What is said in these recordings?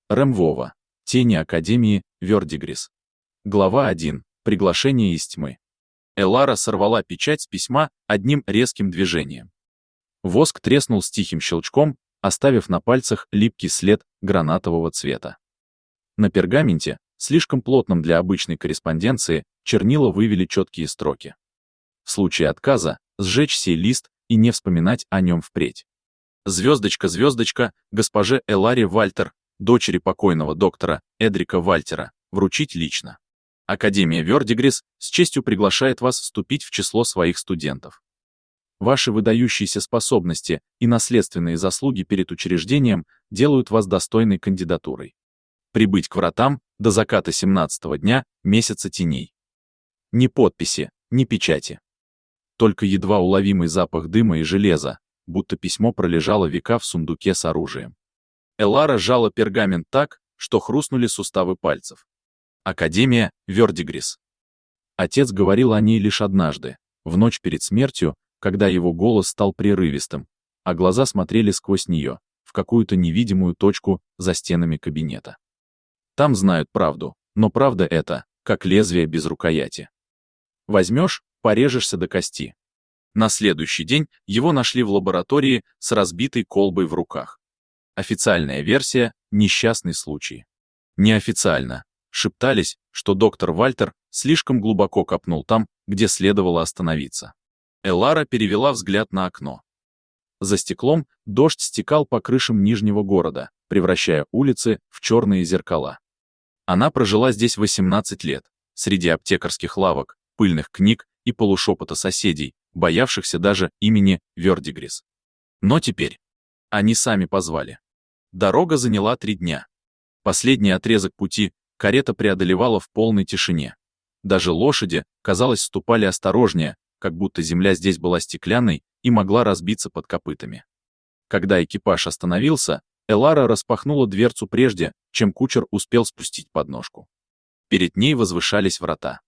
Ремвова. Тени Академии Вердигрис. Глава 1. Приглашение из тьмы. Элара сорвала печать с письма одним резким движением. Воск треснул с тихим щелчком, оставив на пальцах липкий след гранатового цвета. На пергаменте, слишком плотном для обычной корреспонденции, чернила вывели четкие строки. В случае отказа сжечь сей лист и не вспоминать о нем впредь. Звездочка, звездочка, госпоже Эларе Вальтер, дочери покойного доктора Эдрика Вальтера, вручить лично. Академия Вердигрис с честью приглашает вас вступить в число своих студентов. Ваши выдающиеся способности и наследственные заслуги перед учреждением делают вас достойной кандидатурой. Прибыть к вратам до заката 17-го дня месяца теней. Ни подписи, ни печати. Только едва уловимый запах дыма и железа, будто письмо пролежало века в сундуке с оружием. Элара сжала пергамент так, что хрустнули суставы пальцев. Академия Вердигрис. Отец говорил о ней лишь однажды, в ночь перед смертью, когда его голос стал прерывистым, а глаза смотрели сквозь нее, в какую-то невидимую точку за стенами кабинета. Там знают правду, но правда это, как лезвие без рукояти. Возьмешь, порежешься до кости. На следующий день его нашли в лаборатории с разбитой колбой в руках. Официальная версия – несчастный случай. Неофициально шептались, что доктор Вальтер слишком глубоко копнул там, где следовало остановиться. Элара перевела взгляд на окно. За стеклом дождь стекал по крышам Нижнего города, превращая улицы в черные зеркала. Она прожила здесь 18 лет, среди аптекарских лавок, пыльных книг и полушепота соседей, боявшихся даже имени Вердигрис. Но теперь они сами позвали. Дорога заняла 3 дня. Последний отрезок пути карета преодолевала в полной тишине. Даже лошади, казалось, ступали осторожнее, как будто земля здесь была стеклянной и могла разбиться под копытами. Когда экипаж остановился, Элара распахнула дверцу прежде, чем кучер успел спустить подножку. Перед ней возвышались врата.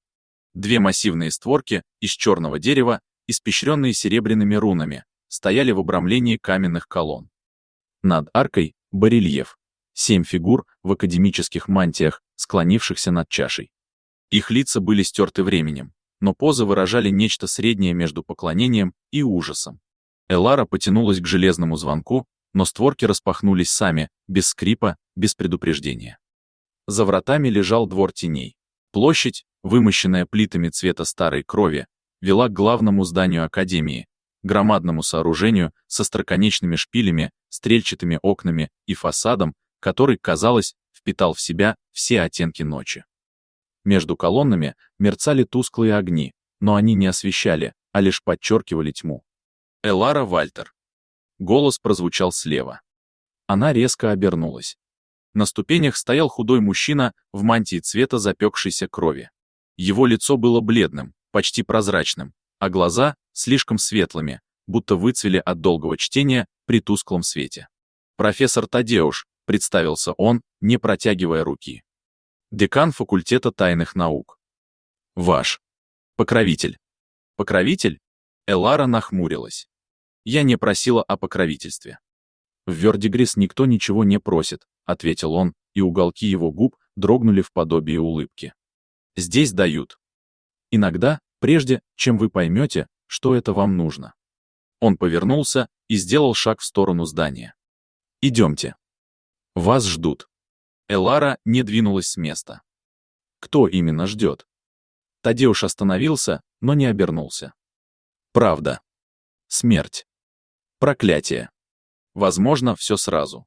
2 массивные створки из черного дерева, испещренные серебряными рунами, стояли в обрамлении каменных колонн. Над аркой — барельеф. 7 фигур в академических мантиях, склонившихся над чашей. Их лица были стерты временем, но позы выражали нечто среднее между поклонением и ужасом. Элара потянулась к железному звонку, но створки распахнулись сами, без скрипа, без предупреждения. За вратами лежал двор теней. Площадь, вымощенная плитами цвета старой крови, вела к главному зданию Академии, громадному сооружению со остроконечными шпилями, стрельчатыми окнами и фасадом, который, казалось, впитал в себя все оттенки ночи. Между колоннами мерцали тусклые огни, но они не освещали, а лишь подчеркивали тьму. Элара Вальтер. Голос прозвучал слева. Она резко обернулась. На ступенях стоял худой мужчина в мантии цвета запекшейся крови. Его лицо было бледным, почти прозрачным, а глаза слишком светлыми, будто выцвели от долгого чтения при тусклом свете. «Профессор Тадеуш», — представился он, не протягивая руки. «Декан факультета тайных наук. Ваш покровитель». «Покровитель?» Элара нахмурилась. «Я не просила о покровительстве». «В Вердигрис никто ничего не просит», — ответил он, и уголки его губ дрогнули в подобии улыбки. «Здесь дают. Иногда, прежде, чем вы поймете, что это вам нужно». Он повернулся и сделал шаг в сторону здания. «Идемте. Вас ждут». Элара не двинулась с места. Кто именно ждет? Тадеуш остановился, но не обернулся. Правда. Смерть. Проклятие. Возможно, все сразу.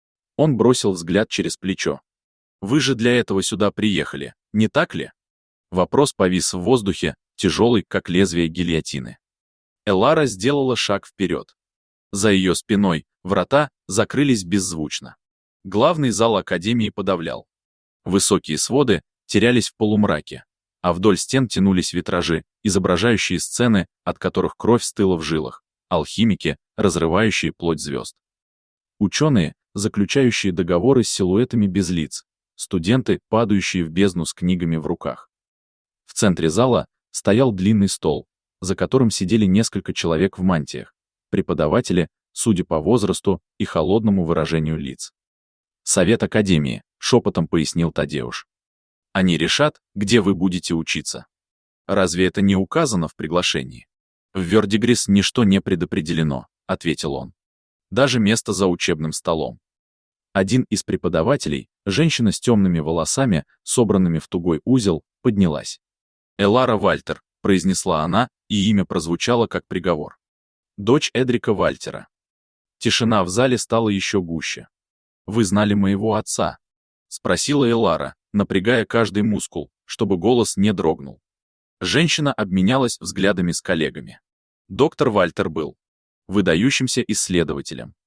Он бросил взгляд через плечо. «Вы же для этого сюда приехали, не так ли?» Вопрос повис в воздухе, тяжелый, как лезвие гильотины. Элара сделала шаг вперед. За ее спиной врата закрылись беззвучно. Главный зал Академии подавлял. Высокие своды терялись в полумраке, а вдоль стен тянулись витражи, изображающие сцены, от которых кровь стыла в жилах, алхимики, разрывающие плоть звезд. Ученые, заключающие договоры с силуэтами без лиц, студенты, падающие в бездну с книгами в руках. В центре зала стоял длинный стол, за которым сидели несколько человек в мантиях, преподаватели, судя по возрасту и холодному выражению лиц. Совет Академии, шепотом пояснил Тадеуш. Они решат, где вы будете учиться. Разве это не указано в приглашении? В Вердигрис ничто не предопределено, ответил он. Даже место за учебным столом. Один из преподавателей, женщина с темными волосами, собранными в тугой узел, поднялась. «Элара Вальтер», — произнесла она, и имя прозвучало как приговор. «Дочь Эдрика Вальтера». Тишина в зале стала еще гуще. «Вы знали моего отца?» — спросила Элара, напрягая каждый мускул, чтобы голос не дрогнул. Женщина обменялась взглядами с коллегами. Доктор Вальтер был выдающимся исследователем.